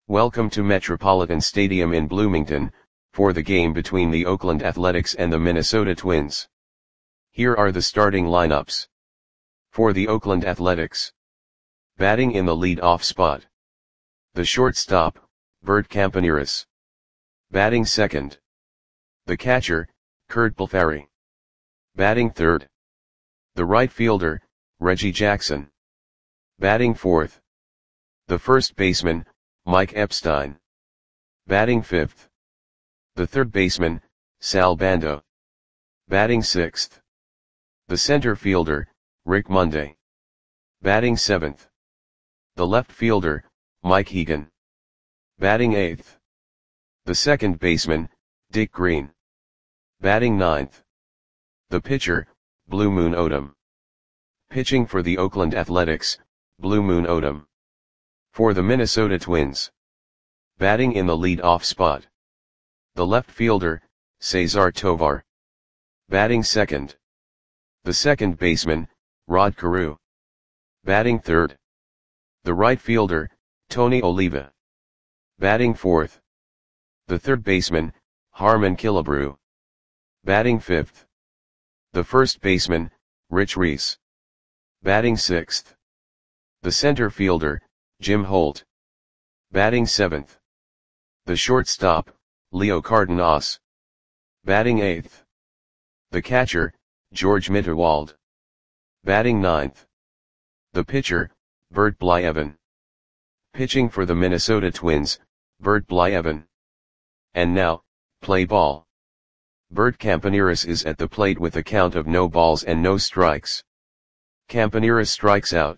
Welcome to Metropolitan Stadium in Bloomington, for the game between the Oakland Athletics and the Minnesota Twins. Here are the starting lineups. For the Oakland Athletics. Batting in the lead-off spot. The shortstop, Bert Campaneris. Batting second. The catcher, Curt Balfari. Batting third. The right fielder, Reggie Jackson. Batting fourth. The first baseman, Mike Epstein. Batting fifth. The third baseman, Sal Bando. Batting sixth. The center fielder, Rick Monday. Batting seventh. The left fielder, Mike Hegan. Batting eighth. The second baseman, Dick Green. Batting ninth. The pitcher, Blue Moon Odom. Pitching for the Oakland Athletics, Blue Moon Odom. For the Minnesota Twins. Batting in the lead-off spot. The left fielder, Cesar Tovar. Batting second. The second baseman, Rod Carew. Batting third. The right fielder, Tony Oliva. Batting fourth. The third baseman, Harmon Killebrew. Batting fifth. The first baseman, Rich Reese. Batting sixth. The center fielder, Jim Holt. Batting seventh. The shortstop, Leo Cardenas. Batting eighth. The catcher, George Mitterwald. Batting ninth. The pitcher, Bert Blyleven. Pitching for the Minnesota Twins, Bert Blyleven. And now, play ball. Bert Campaneris is at the plate with a count of no balls and no strikes. Campaneris strikes out.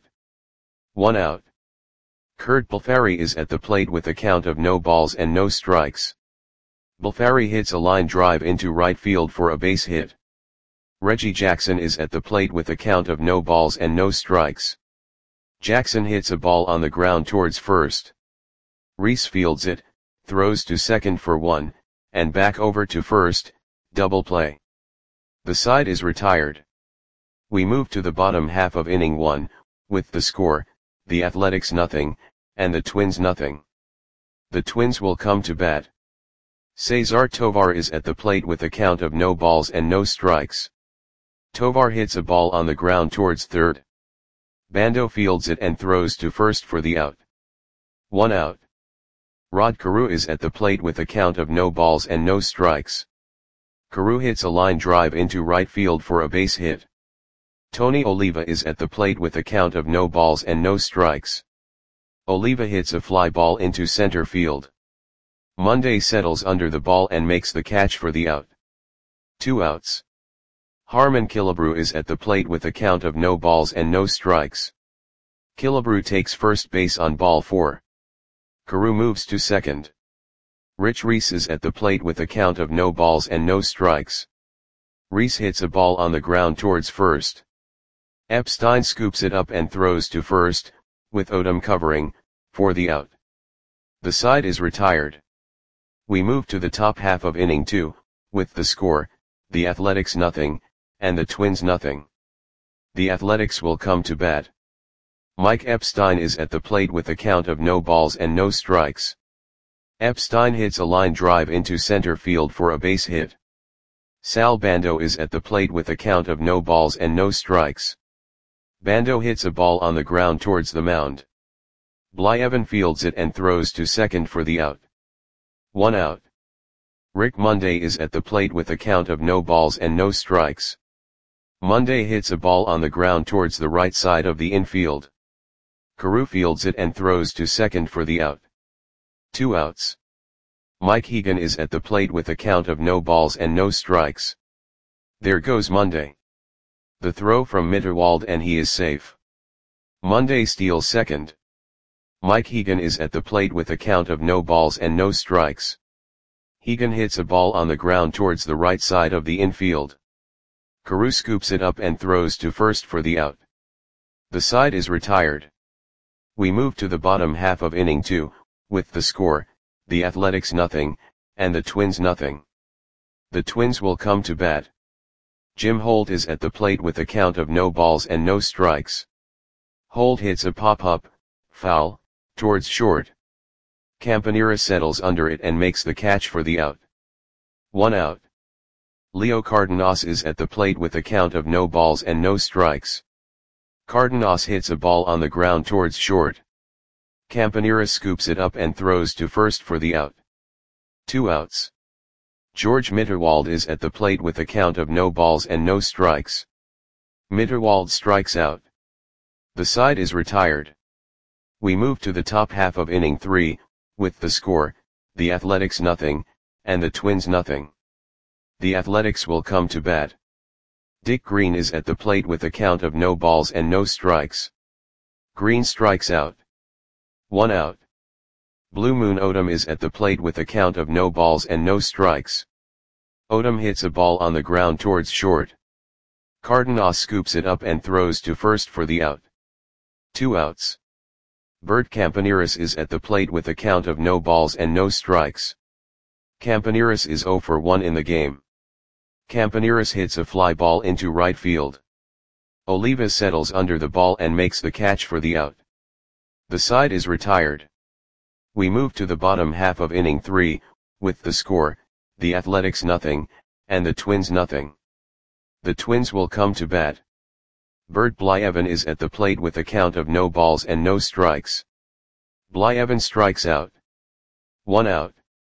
1 out. Curt Balfari is at the plate with a count of no balls and no strikes. Balfari hits a line drive into right field for a base hit. Reggie Jackson is at the plate with a count of no balls and no strikes. Jackson hits a ball on the ground towards first. Reese fields it, throws to second for 1, and back over to first, double play. The side is retired. We move to the bottom half of inning 1, with the score, the Athletics 0, and the Twins 0. The Twins will come to bat. Cesar Tovar is at the plate with a count of no balls and no strikes. Tovar hits a ball on the ground towards third. Bando fields it and throws to first for the out. 1 out. Rod Carew is at the plate with a count of no balls and no strikes. Carew hits a line drive into right field for a base hit. Tony Oliva is at the plate with a count of no balls and no strikes. Oliva hits a fly ball into center field. Monday settles under the ball and makes the catch for the out. 2 outs. Harmon Killebrew is at the plate with a count of no balls and no strikes. Killebrew takes first base on ball 4. Carew moves to second. Rich Reese is at the plate with a count of no balls and no strikes. Reese hits a ball on the ground towards first. Epstein scoops it up and throws to first, with Odom covering, for the out. The side is retired. We move to the top half of inning 2, with the score, the Athletics 0, and the Twins 0. The Athletics will come to bat. Mike Epstein is at the plate with a count of no balls and no strikes. Epstein hits a line drive into center field for a base hit. Sal Bando is at the plate with a count of no balls and no strikes. Bando hits a ball on the ground towards the mound. Blyleven fields it and throws to second for the out. 1 out. Rick Monday is at the plate with a count of no balls and no strikes. Monday hits a ball on the ground towards the right side of the infield. Carew fields it and throws to second for the out. 2 outs. Mike Hegan is at the plate with a count of no balls and no strikes. There goes Monday. The throw from Mitterwald and he is safe. Monday steals second. Mike Hegan is at the plate with a count of no balls and no strikes. Hegan hits a ball on the ground towards the right side of the infield. Carew scoops it up and throws to first for the out. The side is retired. We move to the bottom half of inning 2, with the score, the Athletics 0, and the Twins 0. The Twins will come to bat. Jim Holt is at the plate with a count of no balls and no strikes. Holt hits a pop-up, foul, towards short. Campanera settles under it and makes the catch for the out. 1 out. Leo Cardenas is at the plate with a count of no balls and no strikes. Cardenas hits a ball on the ground towards short. Campanera scoops it up and throws to first for the out. 2 outs. George Mitterwald is at the plate with a count of no balls and no strikes. Mitterwald strikes out. The side is retired. We move to the top half of inning 3, with the score, the Athletics nothing, and the Twins nothing. The Athletics will come to bat. Dick Green is at the plate with a count of no balls and no strikes. Green strikes out. 1 out. Blue Moon Odom is at the plate with a count of no balls and no strikes. Odom hits a ball on the ground towards short. Cardenas scoops it up and throws to first for the out. 2 outs. Bert Campaneris is at the plate with a count of no balls and no strikes. Campaneris is 0 for 1 in the game. Campaneris hits a fly ball into right field. Oliva settles under the ball and makes the catch for the out. The side is retired. We move to the bottom half of inning 3, with the score, the Athletics nothing, and the Twins nothing. The Twins will come to bat. Bert Blyevin is at the plate with a count of no balls and no strikes. Blyevin strikes out. 1 out.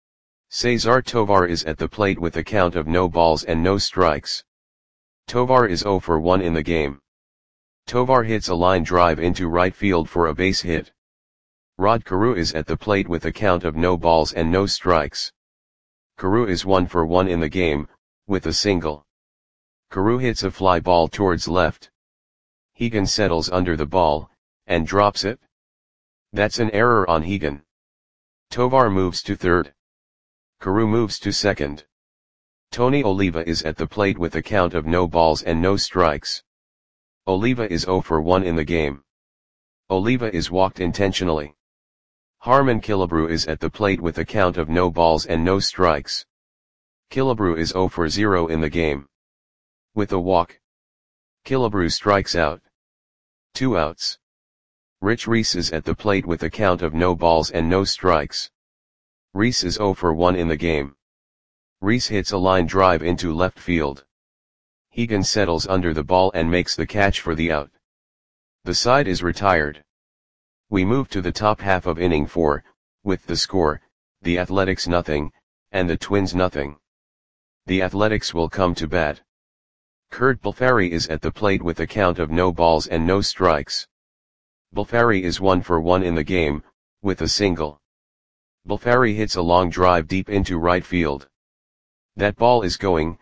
Cesar Tovar is at the plate with a count of no balls and no strikes. Tovar is 0 for 1 in the game. Tovar hits a line drive into right field for a base hit. Rod Carew is at the plate with a count of no balls and no strikes. Carew is 1 for 1 in the game, with a single. Carew hits a fly ball towards left. Hegan settles under the ball, and drops it. That's an error on Hegan. Tovar moves to third. Carew moves to second. Tony Oliva is at the plate with a count of no balls and no strikes. Oliva is 0 for 1 in the game. Oliva is walked intentionally. Harmon Killebrew is at the plate with a count of no balls and no strikes. Killebrew is 0 for 0 in the game. With a walk, Killebrew strikes out. 2 outs. Rich Reese is at the plate with a count of no balls and no strikes. Reese is 0 for 1 in the game. Reese hits a line drive into left field. Hegan settles under the ball and makes the catch for the out. The side is retired. We move to the top half of inning 4, with the score, the Athletics nothing, and the Twins nothing. The Athletics will come to bat. Kurt Balfari is at the plate with a count of no balls and no strikes. Balfari is 1 for 1 in the game, with a single. Balfari hits a long drive deep into right field. That ball is gone.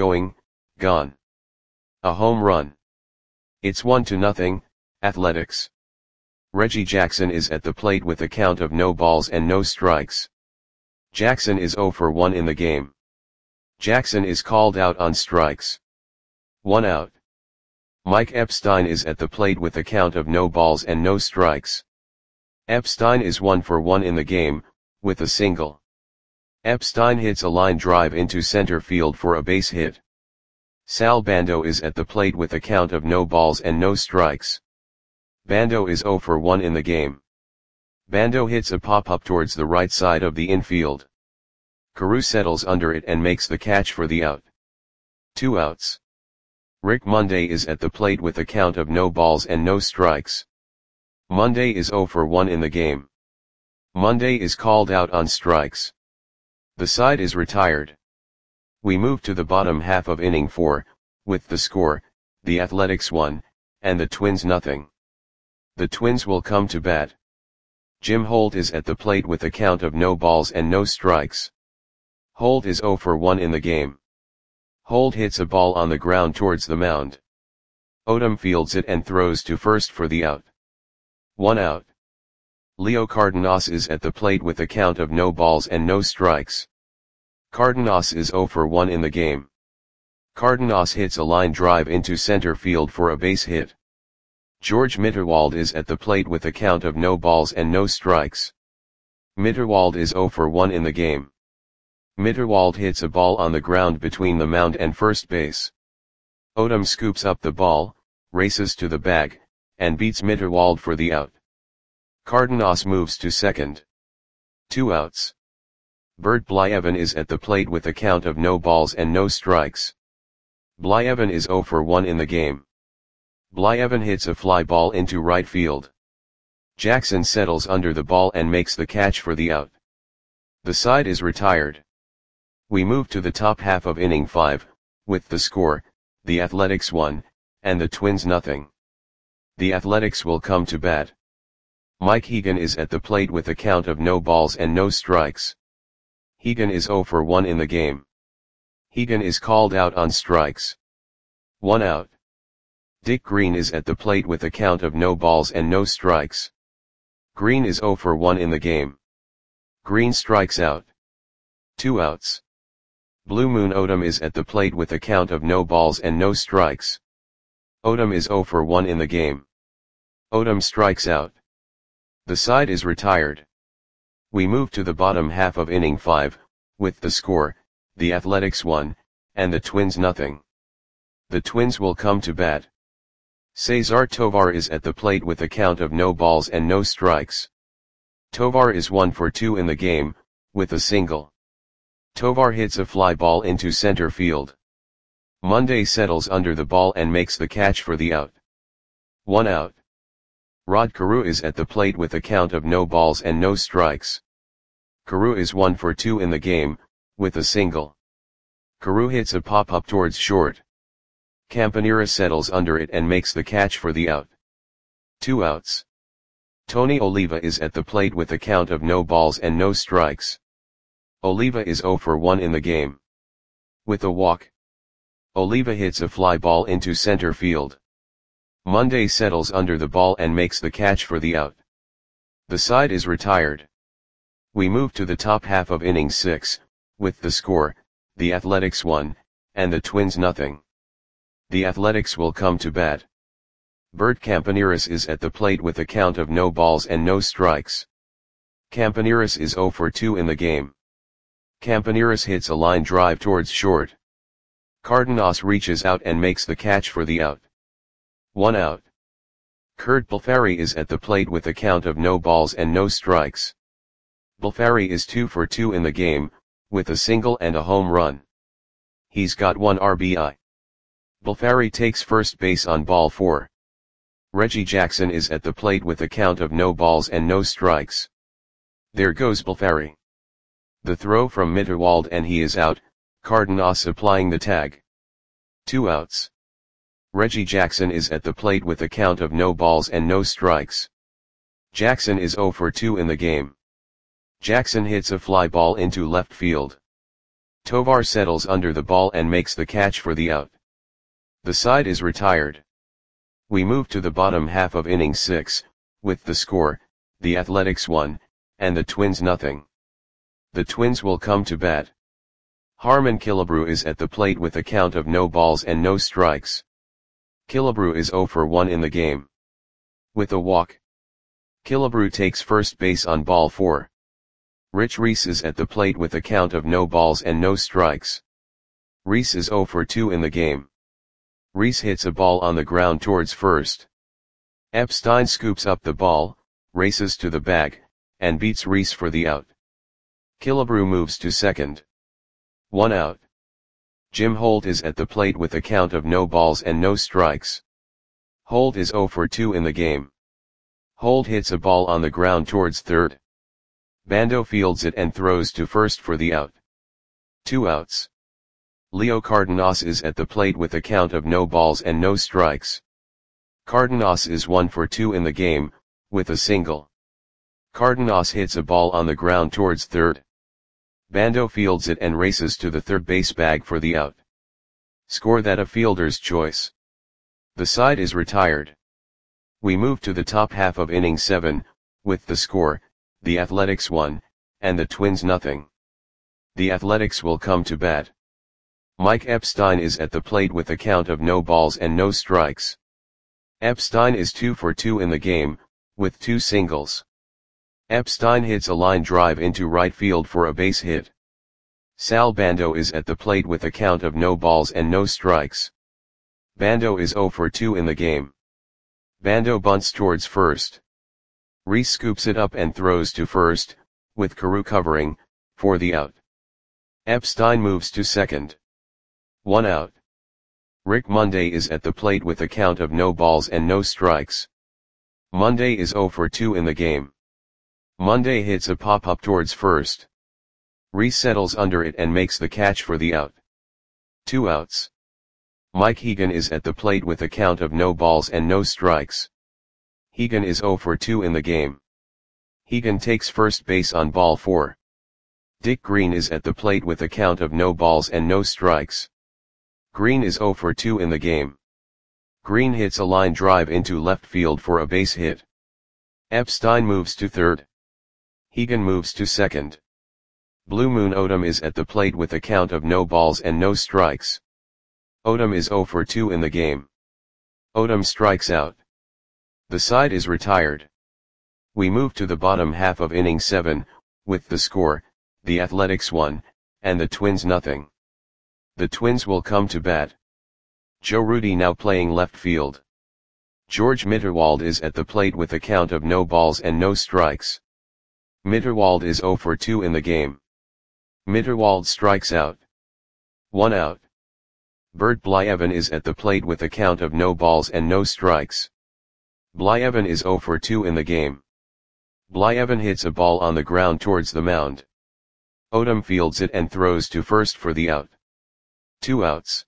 A home run. It's 1-0, Athletics. Reggie Jackson is at the plate with a count of no balls and no strikes. Jackson is 0 for 1 in the game. Jackson is called out on strikes. 1 out. Mike Epstein is at the plate with a count of no balls and no strikes. Epstein is 1 for 1 in the game, with a single. Epstein hits a line drive into center field for a base hit. Sal Bando is at the plate with a count of no balls and no strikes. Bando is 0 for 1 in the game. Bando hits a pop-up towards the right side of the infield. Carew settles under it and makes the catch for the out. 2 outs. Rick Monday is at the plate with a count of no balls and no strikes. Monday is 0 for 1 in the game. Monday is called out on strikes. The side is retired. We move to the bottom half of inning 4, with the score, the Athletics 1, and the Twins nothing. The Twins will come to bat. Jim Holt is at the plate with a count of no balls and no strikes. Holt is 0 for 1 in the game. Holt hits a ball on the ground towards the mound. Odom fields it and throws to first for the out. 1 out. Leo Cardenas is at the plate with a count of no balls and no strikes. Cardenas is 0 for 1 in the game. Cardenas hits a line drive into center field for a base hit. George Mitterwald is at the plate with a count of no balls and no strikes. Mitterwald is 0 for 1 in the game. Mitterwald hits a ball on the ground between the mound and first base. Odom scoops up the ball, races to the bag, and beats Mitterwald for the out. Cardenas moves to second. 2 outs. Bert Blyevin is at the plate with a count of no balls and no strikes. Blyevin is 0 for 1 in the game. Blyevin hits a fly ball into right field. Jackson settles under the ball and makes the catch for the out. The side is retired. We move to the top half of inning 5, with the score, the Athletics 1, and the Twins nothing. The Athletics will come to bat. Mike Hegan is at the plate with a count of no balls and no strikes. Hegan is 0 for 1 in the game. Hegan is called out on strikes. 1 out. Dick Green is at the plate with a count of no balls and no strikes. Green is 0 for 1 in the game. Green strikes out. 2 outs. Blue Moon Odom is at the plate with a count of no balls and no strikes. Odom is 0 for 1 in the game. Odom strikes out. The side is retired. We move to the bottom half of inning 5, with the score, the Athletics 1, and the Twins nothing. The Twins will come to bat. Cesar Tovar is at the plate with a count of no balls and no strikes. Tovar is 1 for 2 in the game, with a single. Tovar hits a fly ball into center field. Monday settles under the ball and makes the catch for the out. 1 out. Rod Carew is at the plate with a count of no balls and no strikes. Carew is 1 for 2 in the game, with a single. Carew hits a pop-up towards short. Campanera settles under it and makes the catch for the out. 2 outs. Tony Oliva is at the plate with a count of no balls and no strikes. Oliva is 0 for 1 in the game. With a walk. Oliva hits a fly ball into center field. Monday settles under the ball and makes the catch for the out. The side is retired. We move to the top half of inning 6, with the score, the Athletics 1, and the Twins nothing. The Athletics will come to bat. Bert Campaneris is at the plate with a count of no balls and no strikes. Campaneris is 0 for 2 in the game. Campaneris hits a line drive towards short. Cardenas reaches out and makes the catch for the out. 1 out. Kurt Balfari is at the plate with a count of no balls and no strikes. Balfari is 2 for 2 in the game, with a single and a home run. He's got 1 RBI. Balfari takes first base on ball 4. Reggie Jackson is at the plate with a count of no balls and no strikes. There goes Balfari. The throw from Mitterwald and he is out, Cardenas applying the tag. 2 outs. Reggie Jackson is at the plate with a count of no balls and no strikes. Jackson is 0 for 2 in the game. Jackson hits a fly ball into left field. Tovar settles under the ball and makes the catch for the out. The side is retired. We move to the bottom half of inning 6, with the score, the Athletics 1, and the Twins nothing. The Twins will come to bat. Harmon Killebrew is at the plate with a count of no balls and no strikes. Killebrew is 0 for 1 in the game. With a walk. Killebrew takes first base on ball 4. Rich Reese is at the plate with a count of no balls and no strikes. Reese is 0 for 2 in the game. Reese hits a ball on the ground towards first. Epstein scoops up the ball, races to the bag, and beats Reese for the out. Killebrew moves to second. 1 out. Jim Holt is at the plate with a count of no balls and no strikes. Holt is 0 for 2 in the game. Holt hits a ball on the ground towards third. Bando fields it and throws to first for the out. 2 outs. Leo Cardenas is at the plate with a count of no balls and no strikes. Cardenas is 1 for 2 in the game, with a single. Cardenas hits a ball on the ground towards third. Bando fields it and races to the third base bag for the out. Score that a fielder's choice. The side is retired. We move to the top half of inning 7, with the score, the Athletics 1, and the Twins nothing. The Athletics will come to bat. Mike Epstein is at the plate with a count of no balls and no strikes. Epstein is 2 for 2 in the game, with 2 singles. Epstein hits a line drive into right field for a base hit. Sal Bando is at the plate with a count of no balls and no strikes. Bando is 0 for 2 in the game. Bando bunts towards first. Reese scoops it up and throws to first, with Carew covering, for the out. Epstein moves to second. 1 out. Rick Monday is at the plate with a count of no balls and no strikes. Monday is 0 for 2 in the game. Monday hits a pop-up towards first. Reese settles under it and makes the catch for the out. 2 outs. Mike Hegan is at the plate with a count of no balls and no strikes. Hegan is 0 for 2 in the game. Hegan takes first base on ball 4. Dick Green is at the plate with a count of no balls and no strikes. Green is 0 for 2 in the game. Green hits a line drive into left field for a base hit. Epstein moves to third. Hegan moves to second. Blue Moon Odom is at the plate with a count of no balls and no strikes. Odom is 0 for 2 in the game. Odom strikes out. The side is retired. We move to the bottom half of inning 7, with the score, the Athletics 1, and the Twins nothing. The Twins will come to bat. Joe Rudi now playing left field. George Mitterwald is at the plate with a count of no balls and no strikes. Mitterwald is 0 for 2 in the game. Mitterwald strikes out. 1 out. Bert Blyevin is at the plate with a count of no balls and no strikes. Blyevin is 0 for 2 in the game. Blyevin hits a ball on the ground towards the mound. Odom fields it and throws to first for the out. 2 outs.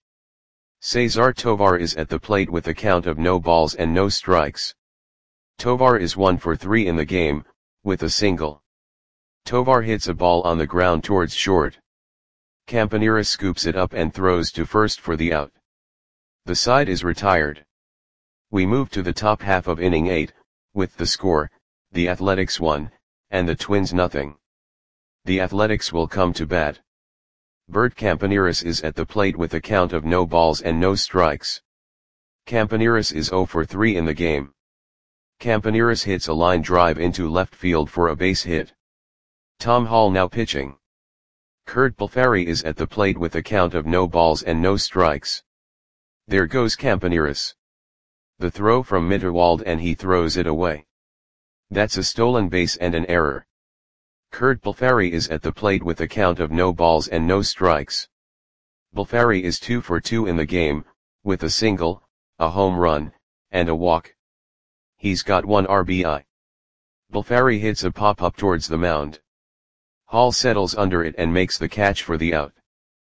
Cesar Tovar is at the plate with a count of no balls and no strikes. Tovar is 1 for 3 in the game, with a single. Tovar hits a ball on the ground towards short. Campaneris scoops it up and throws to first for the out. The side is retired. We move to the top half of inning 8, with the score, the Athletics 1, and the Twins nothing. The Athletics will come to bat. Bert Campaneris is at the plate with a count of no balls and no strikes. Campaneris is 0 for 3 in the game. Campaneris hits a line drive into left field for a base hit. Tom Hall now pitching. Kurt Balfari is at the plate with a count of no balls and no strikes. There goes Campaneris. The throw from Mitterwald and he throws it away. That's a stolen base and an error. Kurt Balfari is at the plate with a count of no balls and no strikes. Balfari is 2 for 2 in the game, with a single, a home run, and a walk. He's got 1 RBI. Balfari hits a pop-up towards the mound. Hall settles under it and makes the catch for the out.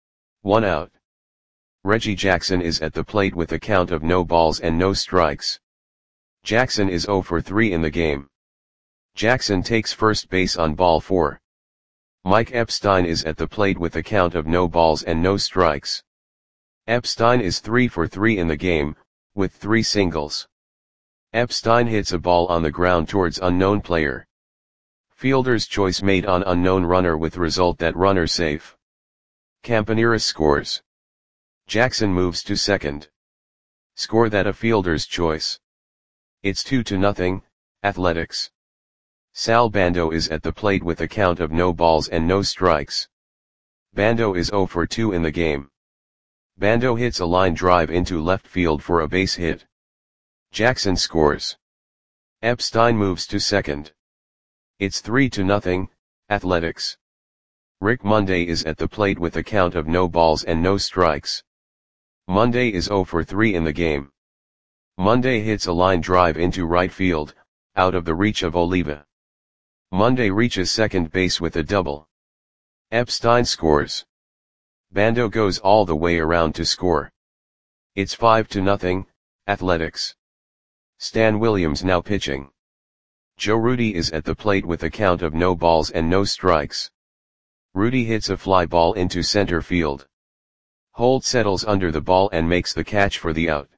1 out. Reggie Jackson is at the plate with a count of no balls and no strikes. Jackson is 0 for 3 in the game. Jackson takes first base on ball 4. Mike Epstein is at the plate with a count of no balls and no strikes. Epstein is 3 for 3 in the game, with 3 singles. Epstein hits a ball on the ground towards unknown player. Fielder's choice made on unknown runner with result that runner safe. Campaneris scores. Jackson moves to second. Score that a fielder's choice. It's 2-0, Athletics. Sal Bando is at the plate with a count of no balls and no strikes. Bando is 0 for 2 in the game. Bando hits a line drive into left field for a base hit. Jackson scores. Epstein moves to second. It's 3-0, Athletics. Rick Monday is at the plate with a count of no balls and no strikes. Monday is 0 for 3 in the game. Monday hits a line drive into right field, out of the reach of Oliva. Monday reaches second base with a double. Epstein scores. Bando goes all the way around to score. It's 5-0, Athletics. Stan Williams now pitching. Joe Rudi is at the plate with a count of no balls and no strikes. Rudi hits a fly ball into center field. Holt settles under the ball and makes the catch for the out.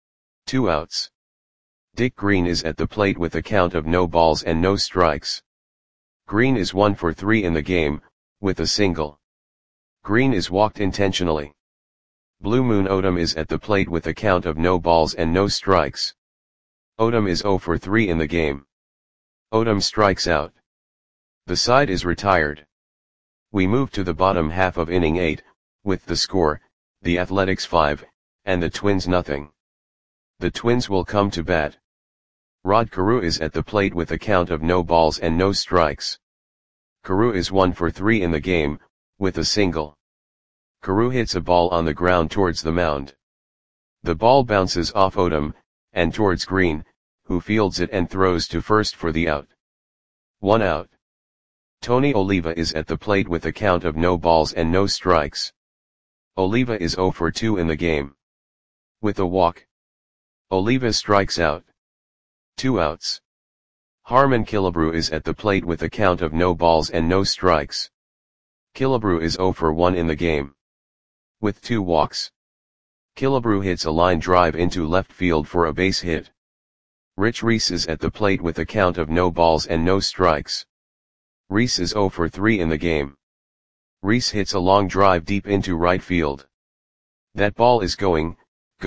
2 outs. Dick Green is at the plate with a count of no balls and no strikes. Green is 1 for 3 in the game, with a single. Green is walked intentionally. Blue Moon Odom is at the plate with a count of no balls and no strikes. Odom is 0 for 3 in the game. Odom strikes out. The side is retired. We move to the bottom half of inning 8, with the score, the Athletics 5, and the Twins nothing. The Twins will come to bat. Rod Carew is at the plate with a count of no balls and no strikes. Carew is 1 for 3 in the game, with a single. Carew hits a ball on the ground towards the mound. The ball bounces off Odom, and towards Green, who fields it and throws to first for the out. 1 out. Tony Oliva is at the plate with a count of no balls and no strikes. Oliva is 0 for 2 in the game. With a walk, Oliva strikes out. 2 outs. Harmon Killebrew is at the plate with a count of no balls and no strikes. Killebrew is 0 for 1 in the game. With 2 walks, Killebrew hits a line drive into left field for a base hit. Rich Reese is at the plate with a count of no balls and no strikes. Reese is 0 for 3 in the game. Reese hits a long drive deep into right field. That ball is gone.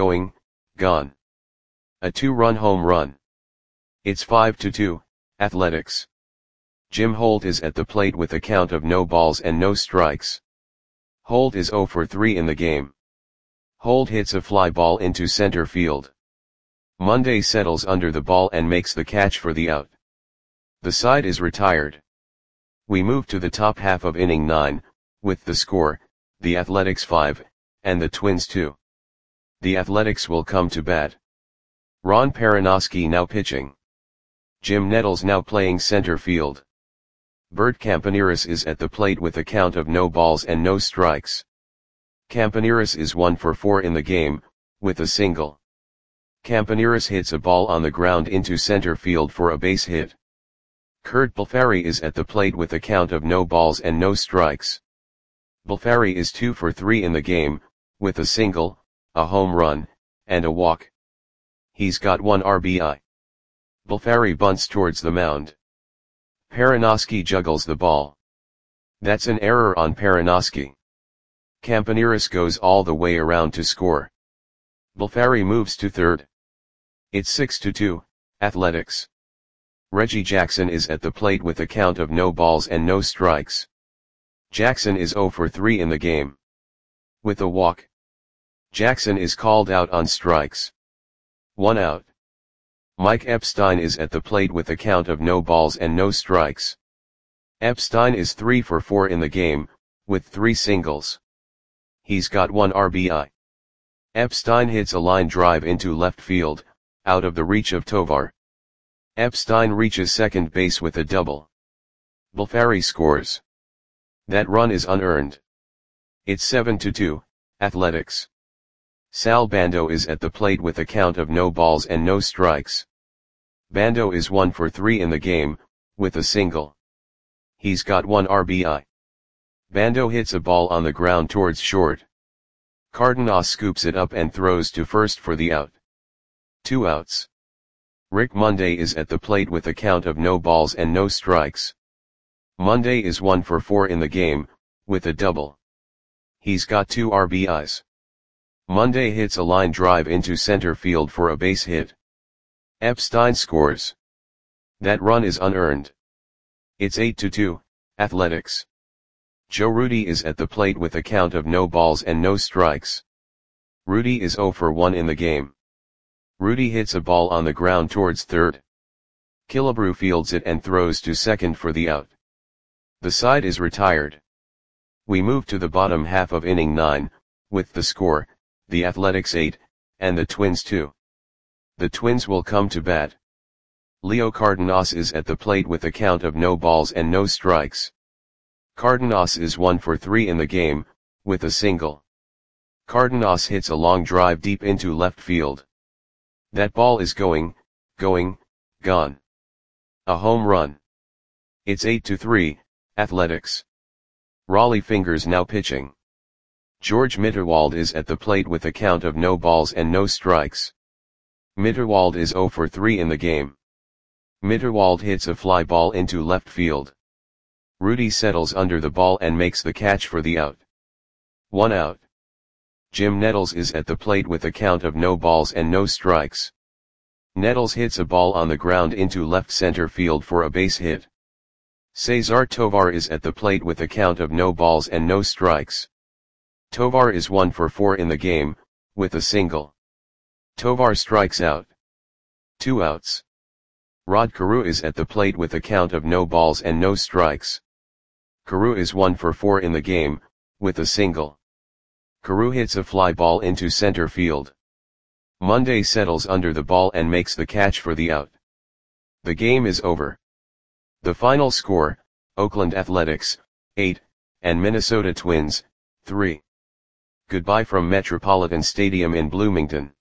A 2-run home run. It's 5-2, Athletics. Jim Holt is at the plate with a count of no balls and no strikes. Holt is 0 for 3 in the game. Holt hits a fly ball into center field. Monday settles under the ball and makes the catch for the out. The side is retired. We move to the top half of inning 9, with the score, the Athletics 5, and the Twins 2. The Athletics will come to bat. Ron Perinoski now pitching. Jim Nettles now playing center field. Bert Campaneris is at the plate with a count of no balls and no strikes. Campaneris is 1 for 4 in the game, with a single. Campaneris hits a ball on the ground into center field for a base hit. Kurt Balfari is at the plate with a count of no balls and no strikes. Balfari is 2 for 3 in the game, with a single, a home run, and a walk. He's got 1 RBI. Balfari bunts towards the mound. Perinoski juggles the ball. That's an error on Perinoski. Campaneris goes all the way around to score. Balfari moves to third. It's 6-2, Athletics. Reggie Jackson is at the plate with a count of no balls and no strikes. Jackson is 0 for 3 in the game. With a walk, Jackson is called out on strikes. 1 out. Mike Epstein is at the plate with a count of no balls and no strikes. Epstein is 3 for 4 in the game, with 3 singles. He's got 1 RBI. Epstein hits a line drive into left field, out of the reach of Tovar. Epstein reaches second base with a double. Balfari scores. That run is unearned. It's 7-2, Athletics. Sal Bando is at the plate with a count of no balls and no strikes. Bando is 1 for 3 in the game, with a single. He's got 1 RBI. Bando hits a ball on the ground towards short. Cardenas scoops it up and throws to first for the out. 2 outs. Rick Monday is at the plate with a count of no balls and no strikes. Monday is 1 for 4 in the game, with a double. He's got 2 RBIs. Monday hits a line drive into center field for a base hit. Epstein scores. That run is unearned. It's 8-2, Athletics. Joe Rudi is at the plate with a count of no balls and no strikes. Rudi is 0 for 1 in the game. Rudi hits a ball on the ground towards third. Killebrew fields it and throws to second for the out. The side is retired. We move to the bottom half of inning 9, with the score, the Athletics 8, and the Twins 2. The Twins will come to bat. Leo Cardenas is at the plate with a count of no balls and no strikes. Cardenas is 1 for 3 in the game, with a single. Cardenas hits a long drive deep into left field. That ball is gone. A home run. It's 8-3, Athletics. Rollie Fingers now pitching. George Mitterwald is at the plate with a count of no balls and no strikes. Mitterwald is 0 for 3 in the game. Mitterwald hits a fly ball into left field. Rudi settles under the ball and makes the catch for the out. 1 out. Jim Nettles is at the plate with a count of no balls and no strikes. Nettles hits a ball on the ground into left center field for a base hit. Cesar Tovar is at the plate with a count of no balls and no strikes. Tovar is 1 for 4 in the game, with a single. Tovar strikes out. 2 outs. Rod Carew is at the plate with a count of no balls and no strikes. Carew is 1 for 4 in the game, with a single. Carew hits a fly ball into center field. Monday settles under the ball and makes the catch for the out. The game is over. The final score, Oakland Athletics, 8, and Minnesota Twins, 3. Goodbye from Metropolitan Stadium in Bloomington.